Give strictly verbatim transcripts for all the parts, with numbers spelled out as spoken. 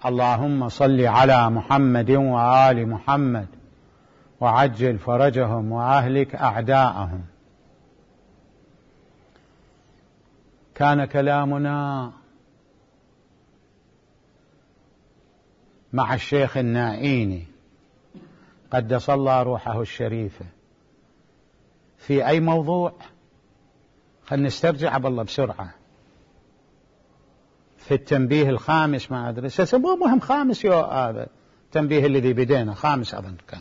اللهم صل على محمد وآل محمد وعجل فرجهم وأهلك أعداءهم. كان كلامنا مع الشيخ النائيني قدس الله روحه الشريفة في أي موضوع؟ خلنا نسترجع بالله بسرعة. في التنبيه الخامس، ما أدري مو مهم خامس يو هذا التنبيه الذي بدينا خامس أظن كان،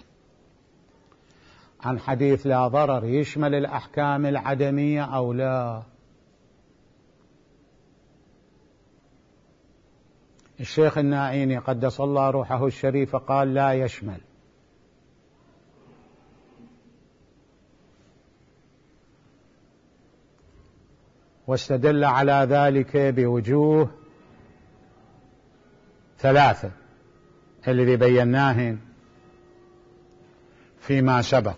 عن حديث لا ضرر يشمل الأحكام العدمية أو لا. الشيخ النائيني قدس الله روحه الشريفة قال لا يشمل، واستدل على ذلك بوجوه ثلاثة الذي بيناه فيما سبق.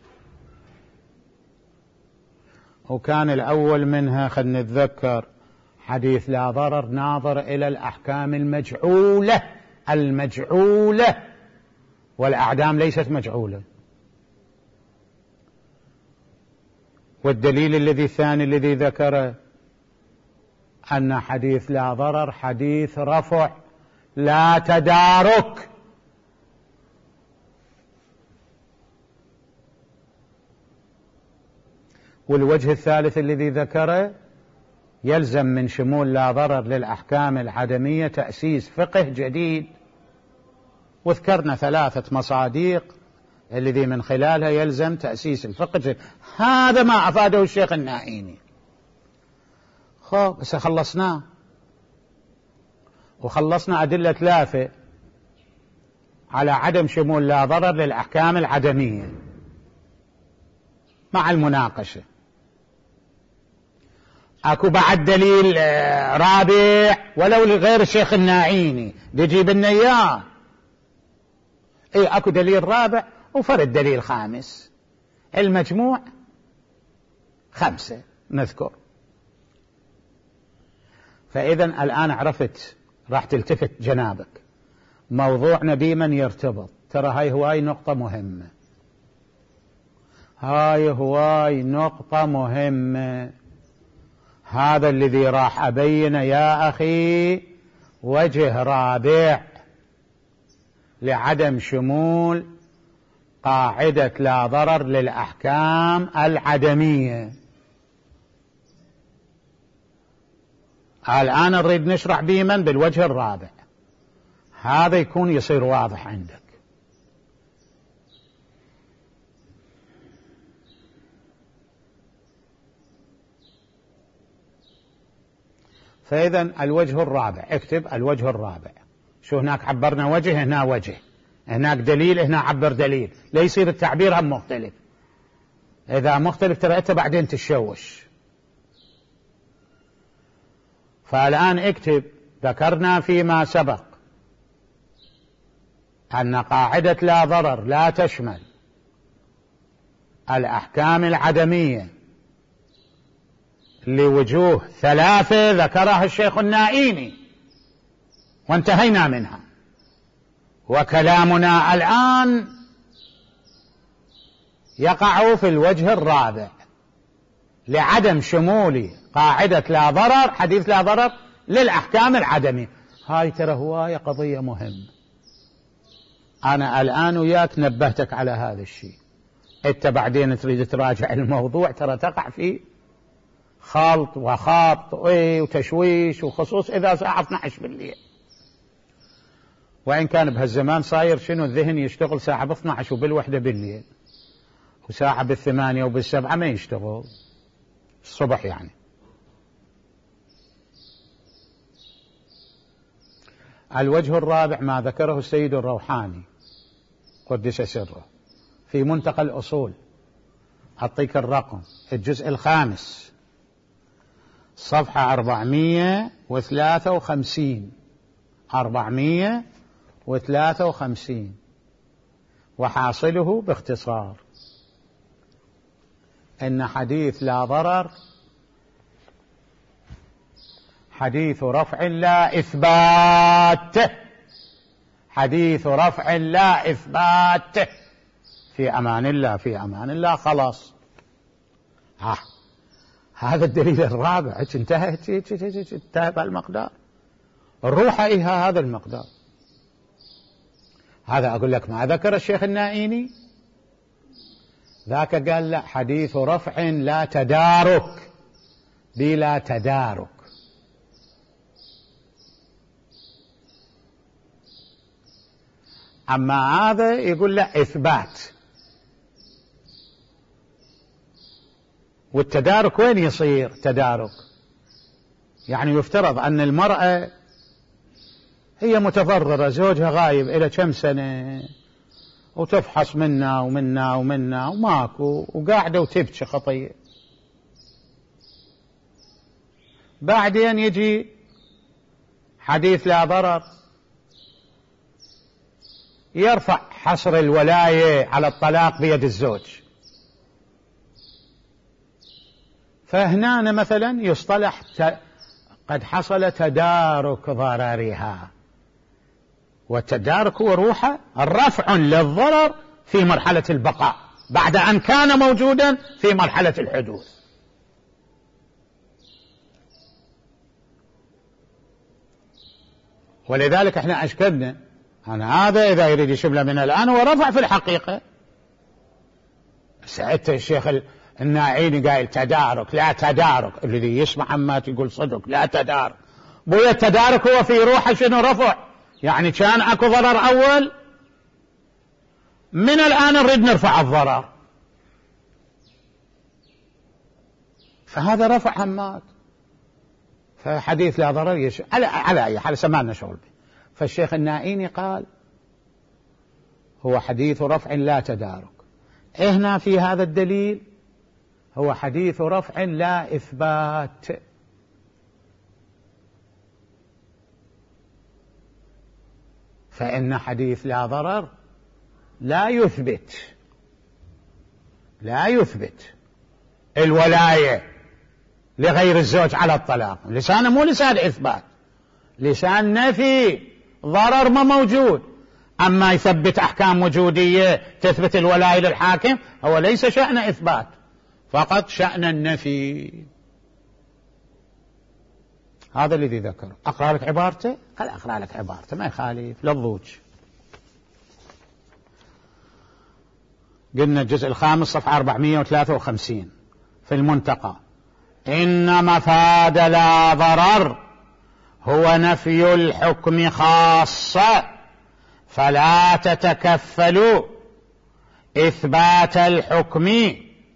وكان الأول منها خلنا نتذكر حديث لا ضرر ناظر إلى الأحكام المجعولة المجعولة والأعدام ليست مجعولة. والدليل الذي الثاني الذي ذكره أن حديث لا ضرر حديث رفع لا تدارك. والوجه الثالث الذي ذكره يلزم من شمول لا ضرر للأحكام العدمية تأسيس فقه جديد، وذكرنا ثلاثة مصادق الذي من خلالها يلزم تأسيس الفقه الجديد. هذا ما أفاده الشيخ النائيني. خب بس خلصناه، وخلصنا أدلة ثلاثة على عدم شمول لا ضرر للأحكام العدمية مع المناقشة. اكو بعد دليل رابع ولو لغير الشيخ النائيني بيجيب لنا اياه. اي اكو دليل رابع وفرد دليل خامس، المجموع خمسة نذكر. فاذا الان عرفت راح تلتفت جنابك موضوعنا بمن يرتبط. ترى هاي هواي نقطة مهمة، هاي هواي نقطة مهمة. هذا الذي راح أبينه يا أخي وجه رابع لعدم شمول قاعدة لا ضرر للأحكام العدمية. الآن نريد نشرح بمن بالوجه الرابع، هذا يكون يصير واضح عندك. فإذا الوجه الرابع، اكتب الوجه الرابع. شو هناك عبرنا وجه، هنا وجه، هناك دليل، هنا عبر دليل، لا يصير التعبير هم مختلف. إذا مختلف ترى أنت بعدين تشوش. فالآن اكتب ذكرنا فيما سبق أن قاعدة لا ضرر لا تشمل الأحكام العدمية لوجوه ثلاثة ذكرها الشيخ النائيني وانتهينا منها. وكلامنا الآن يقع في الوجه الرابع لعدم شمول قاعدة لا ضرر حديث لا ضرر للأحكام العدمية. هاي ترى هواية قضية مهمة. أنا الآن وياك نبهتك على هذا الشيء. أنت بعدين تريد تراجع الموضوع ترى تقع فيه خلط وخبط وتشويش، وخصوص إذا الساعة اثني عشر بالليل. وإن كان بهالزمان صاير شنو الذهن يشتغل ساعة باثنى عشر وبالوحدة بالليل، وساعة بالثمانية وبالسبعة ما يشتغل الصبح يعني. الوجه الرابع ما ذكره السيد الروحاني قدس سره في منتقى الأصول. أعطيك الرقم، الجزء الخامس صفحة أربعمائة وثلاثة وخمسين أربعمائة وثلاثة وخمسين. وحاصله باختصار أن حديث لا ضرر حديث رفع لا إثبات. حديث رفع لا إثبات. في أمان الله في أمان الله خلاص. ها هذا الدليل الرابع. انتهت انتهى بالمقدار. الروح إيها هذا المقدار. هذا أقول لك ما ذكر الشيخ النائيني. ذاك قال لا، حديث رفع لا تدارك بلا تدارك. أما هذا يقول لا إثبات. والتدارك وين يصير تدارك؟ يعني يفترض أن المرأة هي متضررة، زوجها غايب إلى كم سنة وتفحص منا ومنا ومنا وماكو، وقاعدة وتبكي خطية. بعدين يجي حديث لا ضرر يرفع حصر الولاية على الطلاق بيد الزوج. فهنا مثلا يصطلح قد حصل تدارك ضررها. والتدارك هو روحه الرفع للضرر في مرحلة البقاء بعد أن كان موجودا في مرحلة الحدوث. ولذلك احنا أشكدنا أن هذا إذا يريد يشمله من الآن هو رفع في الحقيقة. سألت الشيخ النائيني قايل تدارك، لا تدارك. الذي يسمع عمات يقول صدق لا تدارك. بويا التدارك هو في روحه شنو رفع، يعني كان اكو ضرر اول، من الآن نريد نرفع الضرر. فهذا رفع همات. فحديث لا ضرر يش... على على اي حال سمعنا شغل به. فالشيخ النائيني قال هو حديث رفع لا تدارك. هنا في هذا الدليل هو حديث رفع لا إثبات. فإن حديث لا ضرر لا يثبت لا يثبت الولاية لغير الزوج على الطلاق. لسانه مو لسان إثبات، لسان نفي، ضرر ما موجود. أما يثبت أحكام وجودية تثبت الولاية للحاكم، هو ليس شأن إثبات، فقط شأن النفي. هذا الذي ذكره. أقرأ لك عبارته؟ قال أقرأ لك عبارته ما يخالف للضوج. قلنا الجزء الخامس صفحة أربعمائة وثلاثة وخمسين في المنتقى: إن مفاد لا ضرر هو نفي الحكم خاصة، فلا تتكفلوا إثبات الحكم،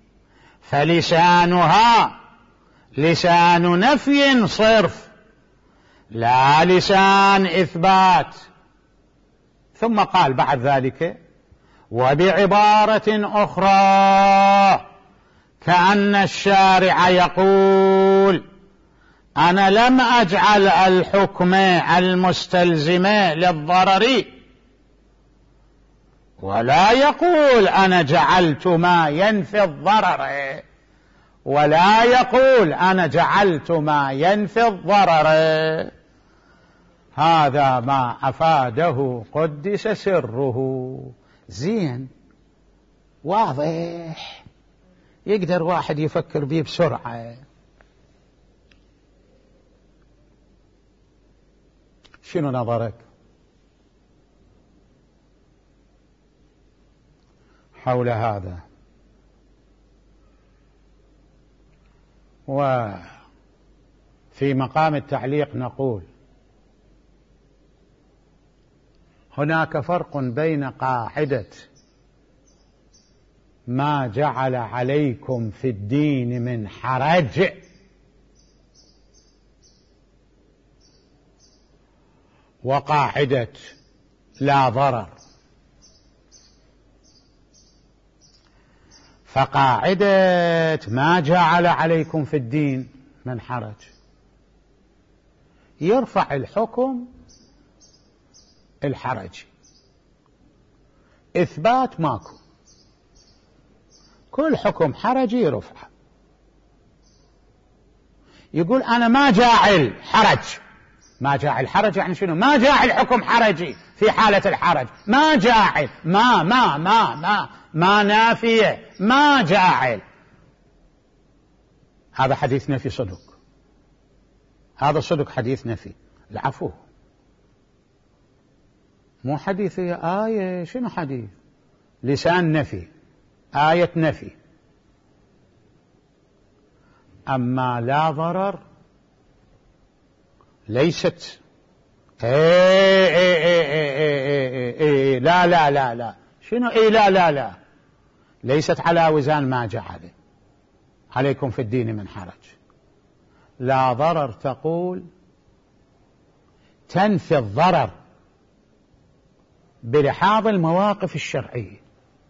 فلسانها لسان نفي صرف لا لسان إثبات. ثم قال بعد ذلك: وبعبارة أخرى كأن الشارع يقول: أنا لم أجعل الحكم المستلزم للضرر، ولا يقول أنا جعلت ما ينفي الضرر، ولا يقول أنا جعلت ما ينفي الضرر. هذا ما أفاده قدس سره. زين واضح، يقدر واحد يفكر به بسرعة. شنو نظرك حول هذا؟ وفي مقام التعليق نقول: هناك فرق بين قاعدة ما جعل عليكم في الدين من حرج وقاعدة لا ضرر. فقاعدة ما جعل عليكم في الدين من حرج يرفع الحكم الحرج. إثبات ماكو، كل حكم حرجي يرفع. يقول أنا ما جاعل حرج، ما جاعل حرج يعني شنو؟ ما جاعل حكم حرجي في حالة الحرج، ما جاعل، ما ما ما ما ما نافية، ما جاعل. هذا حديث نفي صدق، هذا صدق حديث نفي. العفو مو حديث، هي آية. شنو حديث؟ لسان نفي، آية نفي. أما لا ضرر ليست إيه إيه إيه إيه إيه إيه إيه لا لا لا لا شنو إيه لا لا لا ليست على وزان ما جعل عليكم في الدين من حرج. لا ضرر تقول تنفي الضرر بلحاظ المواقف الشرعية.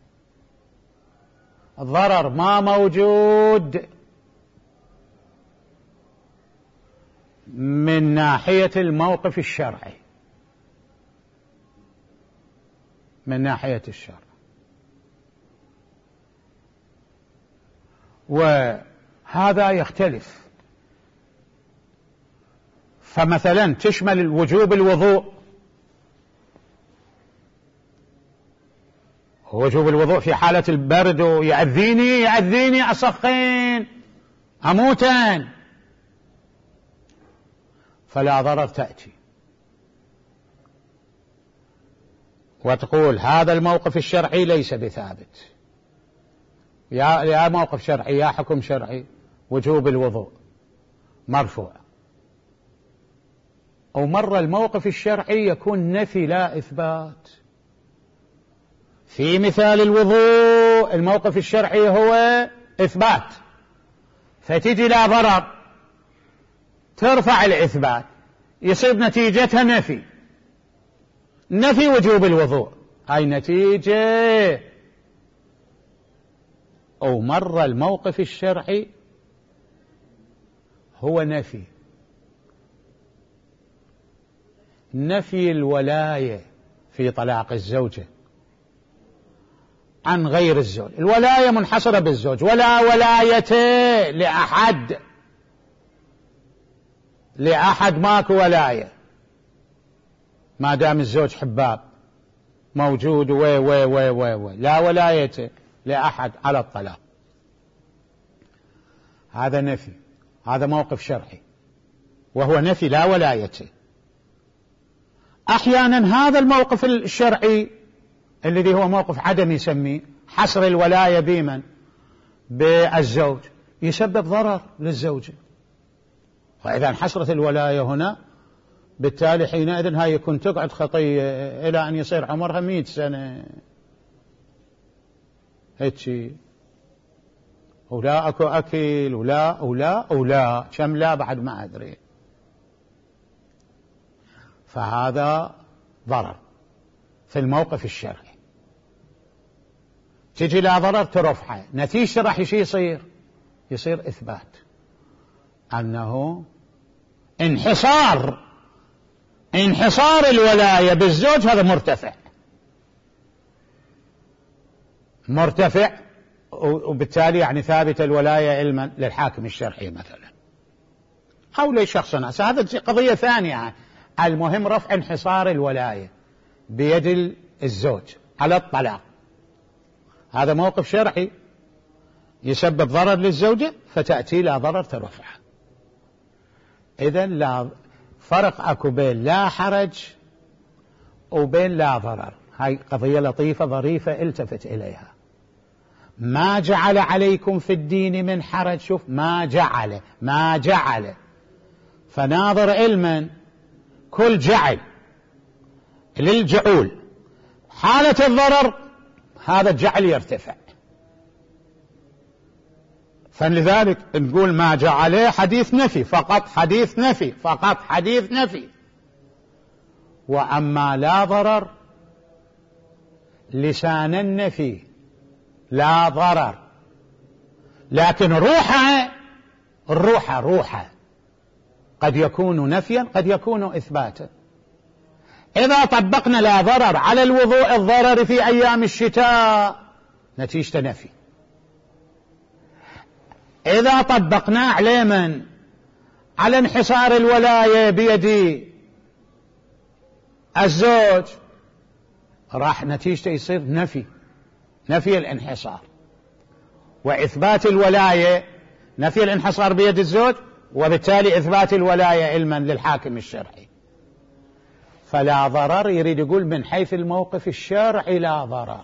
الضرر ما موجود من ناحية الموقف الشرعي، من ناحية الشرع. وهذا يختلف. فمثلا تشمل وجوب الوضوء، وجوب الوضوء في حالة البرد ويأذيني يأذيني أسخين أموتن، فلا ضرر تأتي وتقول هذا الموقف الشرعي ليس بثابت. يا يا موقف شرعي يا حكم شرعي، وجوب الوضوء مرفوع. أو مرة الموقف الشرعي يكون نفي لا إثبات. في مثال الوضوء الموقف الشرعي هو إثبات، فتجي لا ضرر ترفع الإثبات، يصير نتيجتها نفي، نفي وجوب الوضوء، هاي نتيجة. أو مرة الموقف الشرعي هو نفي، نفي الولاية في طلاق الزوجة عن غير الزوج. الولاية منحصرة بالزوج، ولا ولاية لأحد، لأحد ماكو ولاية ما دام الزوج حباب موجود وي وي وي وي وي لا ولاية لأحد على الطلاق. هذا نفي، هذا موقف شرعي وهو نفي لا ولاية. أحيانا هذا الموقف الشرعي الذي هو موقف عدم يسميه حصر الولاية بمن؟ بالزوج، يسبب ضرر للزوجة. وإذا انحصرت الولاية هنا بالتالي حينئذ هاي يكون تقعد خطية إلى أن يصير عمرها مئة سنة هيك، ولا أكو أكل ولا ولا ولا كم لا بعد ما أدري. فهذا ضرر في الموقف الشرعي. تجي لا ضرر ترفعه، نتيجة راح يشي يصير يصير إثبات أنه انحصار انحصار الولاية بالزوج هذا مرتفع مرتفع وبالتالي يعني ثابت الولاية علما للحاكم الشرعي مثلا أو لشخص ناس. هذا قضية ثانية. المهم رفع انحصار الولاية بيد الزوج على الطلاق، هذا موقف شرعي يسبب ضرر للزوجة فتأتي لا ضرر ترفع. إذن لا فرق أكو بين لا حرج وبين لا ضرر. هاي قضية لطيفة ظريفة التفت إليها. ما جعل عليكم في الدين من حرج، شوف ما جعل ما جعل، فناظر علما كل جعل للجعول، حالة الضرر هذا الجعل يرتفع. فلذلك نقول ما جعله حديث نفي فقط، حديث نفي فقط، حديث نفي. وأما لا ضرر لسان النفي لا ضرر، لكن روحه الروحه روحه قد يكون نفيا قد يكون إثباتا. إذا طبقنا لا ضرر على الوضوء الضرر في أيام الشتاء نتيجة نفي. إذا طبقنا على من؟ على انحصار الولاية بيد الزوج راح نتيجته يصير نفي نفي الانحصار، وإثبات الولاية نفي الانحصار بيد الزوج، وبالتالي إثبات الولاية علما للحاكم الشرعي. فلا ضرر يريد يقول من حيث الموقف الشرعي لا ضرر،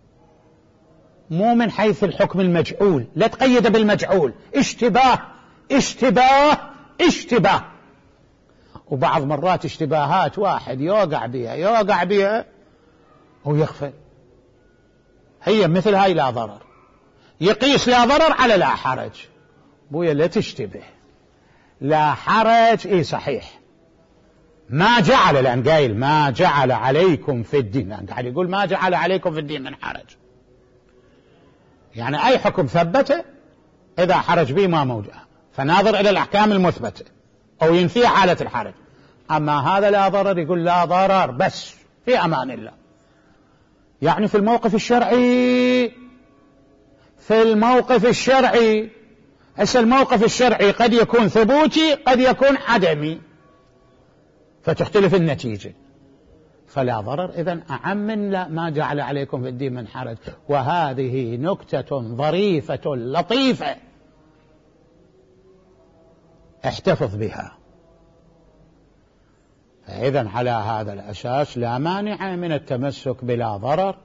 مو من حيث الحكم المجعول. لا تقيد بالمجعول، اشتباه اشتباه اشتباه. وبعض مرات اشتباهات واحد يوقع بها يوقع بها ويغفل، هي مثل هاي لا ضرر، يقيس لا ضرر على لا حرج. بويا لا تشتبه، لا حرج اي صحيح، ما جعل، لأن قايل ما جعل عليكم في الدين، لأن قاعد يقول ما جعل عليكم في الدين من حرج، يعني أي حكم ثبته إذا حرج به ما موجود، فناظر إلى الأحكام المثبتة أو ينفي حالة الحرج. أما هذا لا ضرر يقول لا ضرر بس في أمان الله، يعني في الموقف الشرعي في الموقف الشرعي هسه الموقف الشرعي قد يكون ثبوتي قد يكون عدمي، فتختلف النتيجة. فلا ضرر إذن أعم من لا ما جعل عليكم في الدين من حرج. وهذه نكتة ظريفة لطيفة احتفظ بها. فإذن على هذا الأساس لا مانع من التمسك بلا ضرر،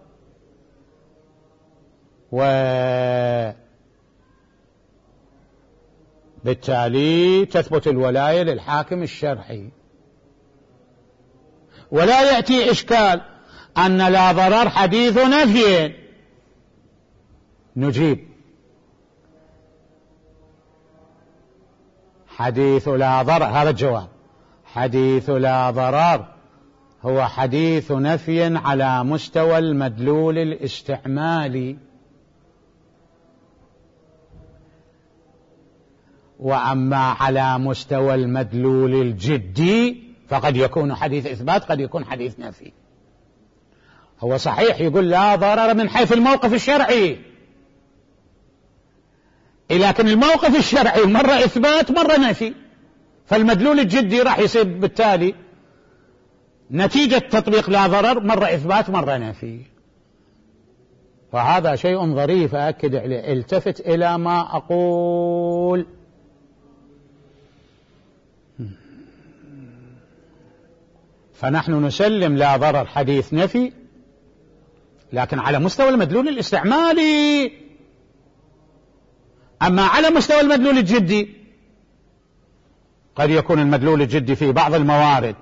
وبالتالي تثبت الولاية للحاكم الشرعي. ولا يأتي إشكال أن لا ضرر حديث نفي، نجيب حديث لا ضرر، هذا الجواب، حديث لا ضرر هو حديث نفي على مستوى المدلول الاستعمالي، وأما على مستوى المدلول الجدي فقد يكون حديث إثبات قد يكون حديث نفي. هو صحيح يقول لا ضرر من حيث الموقف الشرعي، لكن الموقف الشرعي مرة إثبات مرة نفي، فالمدلول الجدي راح يصير بالتالي نتيجة تطبيق لا ضرر مرة إثبات مرة نفي. وهذا شيء ظريف أأكد عليه، التفت إلى ما أقول. فنحن نسلم لا ضرر حديث نفي، لكن على مستوى المدلول الاستعمالي. أما على مستوى المدلول الجدي قد يكون المدلول الجدي في بعض الموارد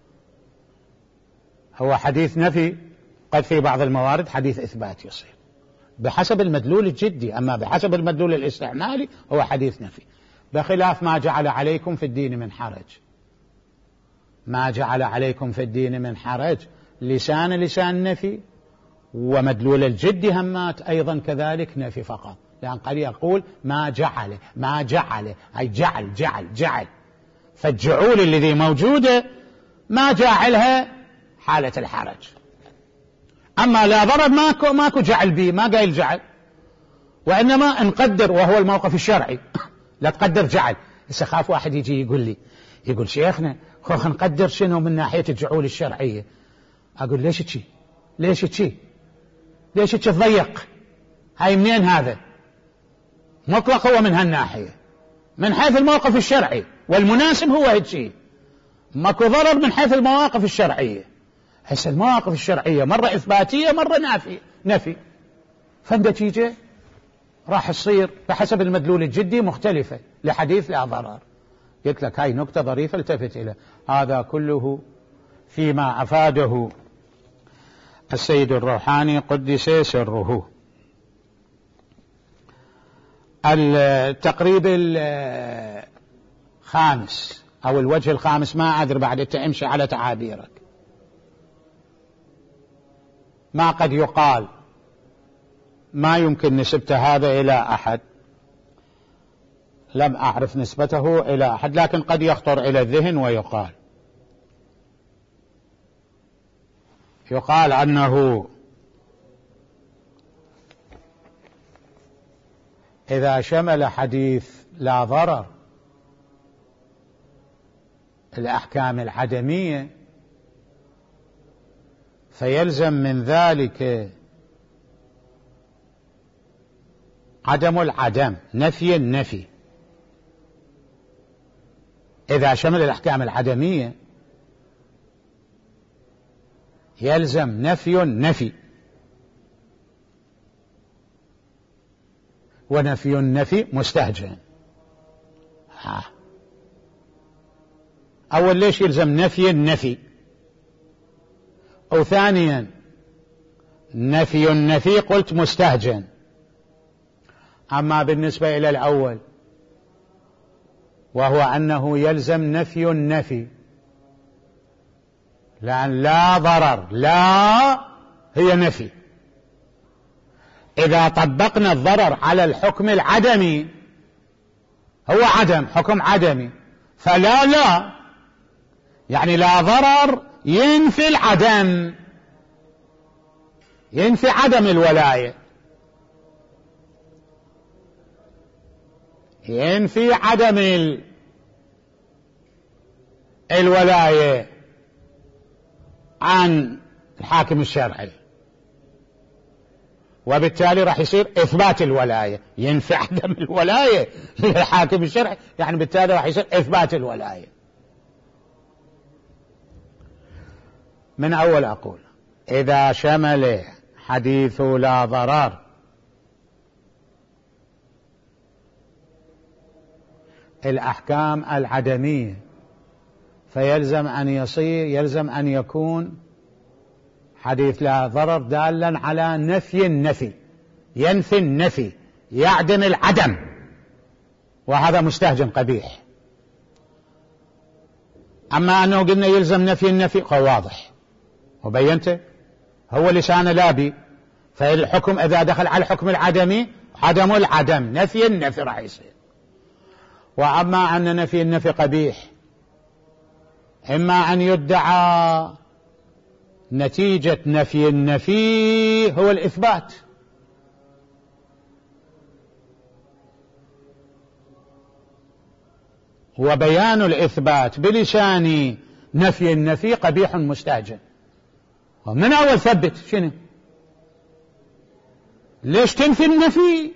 هو حديث نفي، قد في بعض الموارد حديث إثبات يصير بحسب المدلول الجدي. أما بحسب المدلول الاستعمالي هو حديث نفي، بخلاف ما جعل عليكم في الدين من حرج. ما جعل عليكم في الدين من حرج لسان لسان نفي، ومدلول الجد همات أيضا كذلك نفي فقط، لأن قد يقول ما جعل ما جعل أي جعل جعل جعل، فالجعول الذي موجودة ما جاعلها حالة الحرج. أما لا ضرر ماكو ماكو جعل به، ما قايل جعل، وإنما نقدر، وهو الموقف الشرعي لا تقدر جعل. خاف واحد يجي يقول لي يقول شيخنا خو نقدر شنو من ناحية الجعول الشرعية. أقول ليش تشي ليش تشي ليش تضيق؟ هاي منين هذا؟ مطلق هو من هالناحية، من حيث الموقف الشرعي والمناسب هو هالشيء. ماكو ضرر من حيث المواقف الشرعية. هسه المواقف الشرعية مرة إثباتية مرة نافية نفي، فالنتيجة راح تصير بحسب المدلول الجدي مختلفة لحديث لا ضرر. قلت لك هاي نقطة ظريفة التفت إلى هذا كله فيما أفاده السيد الروحاني قدس سره. التقريب الخامس أو الوجه الخامس، ما أدري بعد امشي على تعابيرك، ما قد يقال ما يمكن نسبة هذا إلى أحد، لم أعرف نسبته إلى أحد، لكن قد يخطر إلى الذهن ويقال يقال أنه إذا شمل حديث لا ضرر الأحكام العدمية فيلزم من ذلك عدم العدم، نفي النفي. إذا شمل الأحكام العدمية يلزم نفي النفي، ونفي النفي مستهجن. ها. أول ليش يلزم نفي النفي؟ أو ثانيا نفي النفي قلت مستهجن. أما بالنسبة إلى الأول وهو أنه يلزم نفي النفي، لأن لا ضرر لا هي نفي. إذا طبقنا الضرر على الحكم العدمي هو عدم، حكم عدمي، فلا لا يعني لا ضرر ينفي العدم، ينفي عدم الولاية، ينفي عدم الولاية عن الحاكم الشرعي، وبالتالي راح يصير إثبات الولاية، ينفي عدم الولاية للحاكم الشرعي، يعني بالتالي راح يصير إثبات الولاية. من أول أقول إذا شمل حديث لا ضرر الأحكام العدمية فيلزم أن يصير يلزم أن يكون حديث لا ضرر دالا على نفي النفي، ينفي النفي، يعدم العدم، وهذا مستهجن قبيح. أما أنه قلنا يلزم نفي النفي واضح وبينته، هو لسان لابي، فالحكم إذا دخل على الحكم العدمي عدم العدم، نفي النفي راح يصير. وأما أن نفي النفي قبيح، إما أن يدعى نتيجة نفي النفي هو الإثبات، وبيان الإثبات بلسان نفي النفي قبيح مستهجن. ومن أول ثبت شنو؟ ليش تنفي النفي؟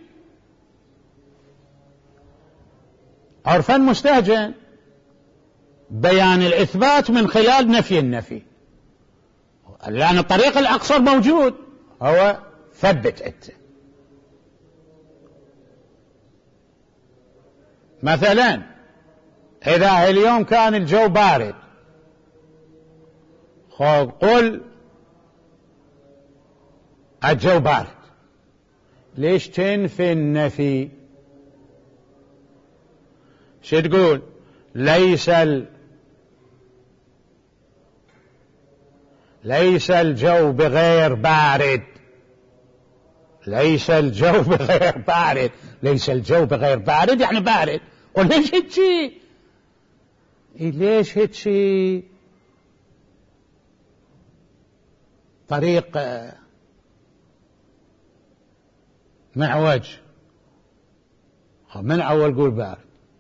عرفا مستهجن، بيان الإثبات من خلال نفي النفي، لأن الطريق الأقصر موجود، هو ثبت أنت. مثلا إذا اليوم كان الجو بارد، قل الجو بارد، ليش تنفي النفي؟ شو تقول؟ ليس ال... ليس الجو بغير بارد، ليس الجو بغير بارد، ليس الجو بغير بارد يعني بارد. وليش هيك؟ ليش هيك؟ طريق معوج، من أول قول بارد.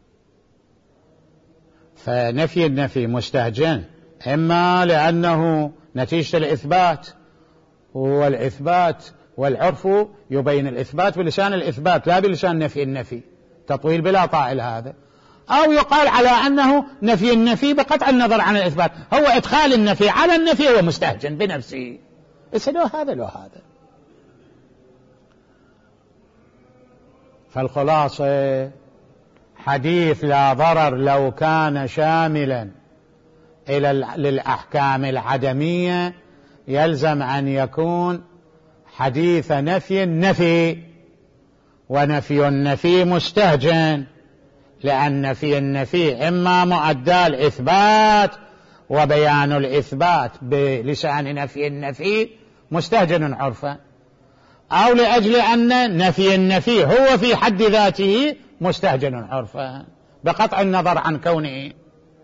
فنفي النفي مستهجن، إما لأنه نتيجة الإثبات، والإثبات والعرف يبين الإثبات بلسان الإثبات لا بلسان نفي النفي، تطويل بلا طائل هذا. أو يقال على أنه نفي النفي بقطع النظر عن الإثبات، هو إدخال النفي على النفي هو مستهجن بنفسه. بس لو هذا لو هذا. فالخلاصة حديث لا ضرر لو كان شاملا إلى للأحكام العدمية يلزم أن يكون حديث نفي النفي، ونفي النفي مستهجن، لأن نفي النفي إما مؤدى الإثبات، وبيان الإثبات بلسان نفي النفي مستهجن عرفا، أو لأجل أن نفي النفي هو في حد ذاته مستهجن عرفا بقطع النظر عن كونه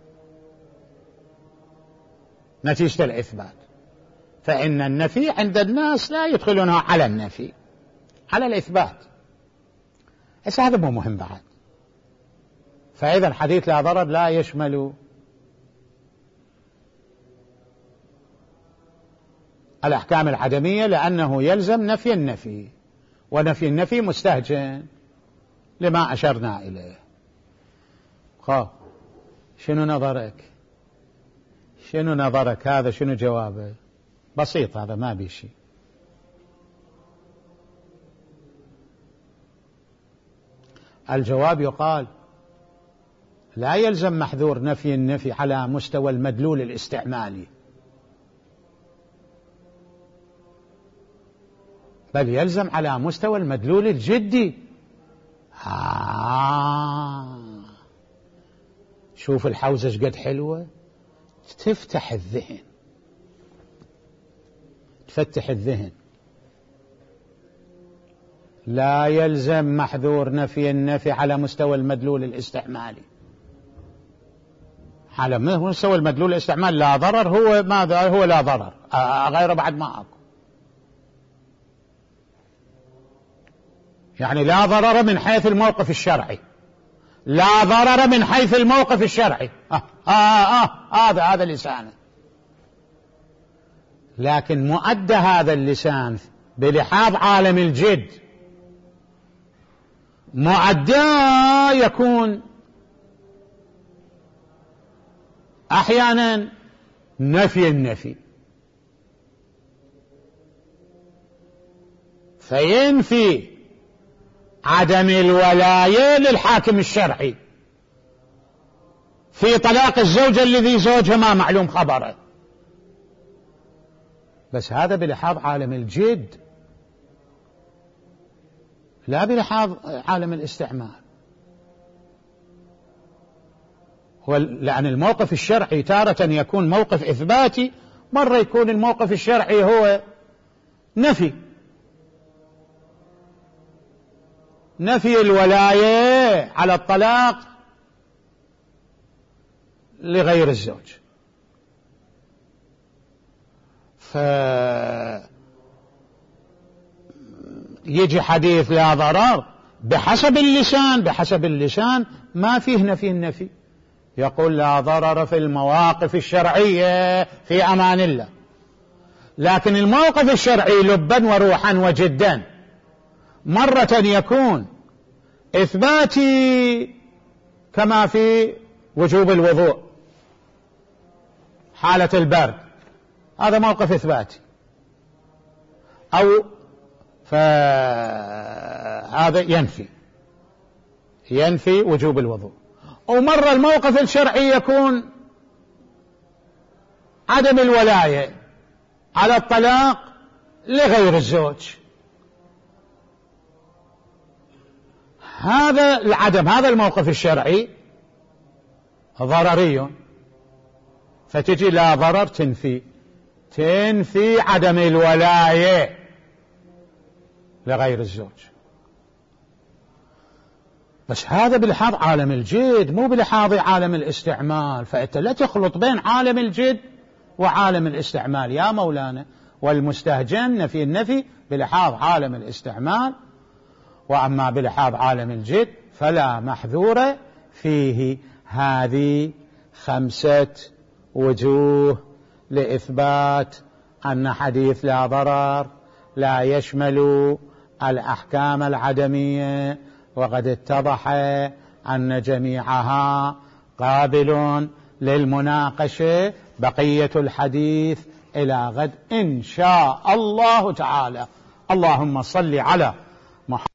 نتيجة الإثبات. فإن النفي عند الناس لا يدخلونها على النفي، على الإثبات. بس هذا مو مهم بعد. فإذا حديث لا ضرر لا يشمل الأحكام العدمية، لأنه يلزم نفي النفي، ونفي النفي مستهجن لما أشرنا إليه. خب شنو نظرك؟ شنو نظرك هذا؟ شنو جوابه؟ بسيط هذا، ما بيشي. الجواب يقال لا يلزم محذور نفي النفي على مستوى المدلول الاستعمالي، بل يلزم على مستوى المدلول الجدي. آه. شوف الحوزة قد حلوة، تفتح الذهن، تفتح الذهن. لا يلزم محذور نفي النفي على مستوى المدلول الاستعمالي. على مستوى المدلول الاستعمالي لا ضرر هو ماذا؟ هو لا ضرر، غيره بعد ما أكو. يعني لا ضرر من حيث الموقف الشرعي، لا ضرر من حيث الموقف الشرعي. آه آه آه هذا هذا لسانه. لكن مؤدى هذا اللسان بلحاظ عالم الجد، مؤداه يكون أحيانا نفي النفي، فينفي عدم الولاية للحاكم الشرعي في طلاق الزوجة الذي زوجها ما معلوم خبره، بس هذا بلحاظ عالم الجد لا بلحاظ عالم الاستعمال. لأن الموقف الشرعي تارة يكون موقف إثباتي، مرة يكون الموقف الشرعي هو نفي، نفي الولاية على الطلاق لغير الزوج. فيجي حديث لا ضرر بحسب اللسان، بحسب اللسان ما فيه نفي النفي، يقول لا ضرر في المواقف الشرعية في أمان الله. لكن الموقف الشرعي لبا وروحا وجدا مرة يكون إثباتي كما في وجوب الوضوء حالة البرد، هذا موقف إثباتي، أو فهذا ينفي ينفي وجوب الوضوء. ومرة الموقف الشرعي يكون عدم الولاية على الطلاق لغير الزوج، هذا العدم، هذا الموقف الشرعي ضرري، فتجي لا ضرر تنفي تنفي عدم الولاية لغير الزوج. بس هذا بلحاظ عالم الجد مو بلحاظ عالم الاستعمال، فأنت لا تخلط بين عالم الجد وعالم الاستعمال يا مولانا. والمستهجن نفي النفي بلحاظ عالم الاستعمال، وأما بلحاظ عالم الجد فلا محذور فيه. هذه خمسة وجوه لإثبات أن حديث لا ضرر لا يشمل الأحكام العدمية، وقد اتضح أن جميعها قابل للمناقشة. بقية الحديث إلى غد إن شاء الله تعالى. اللهم صل على محمد.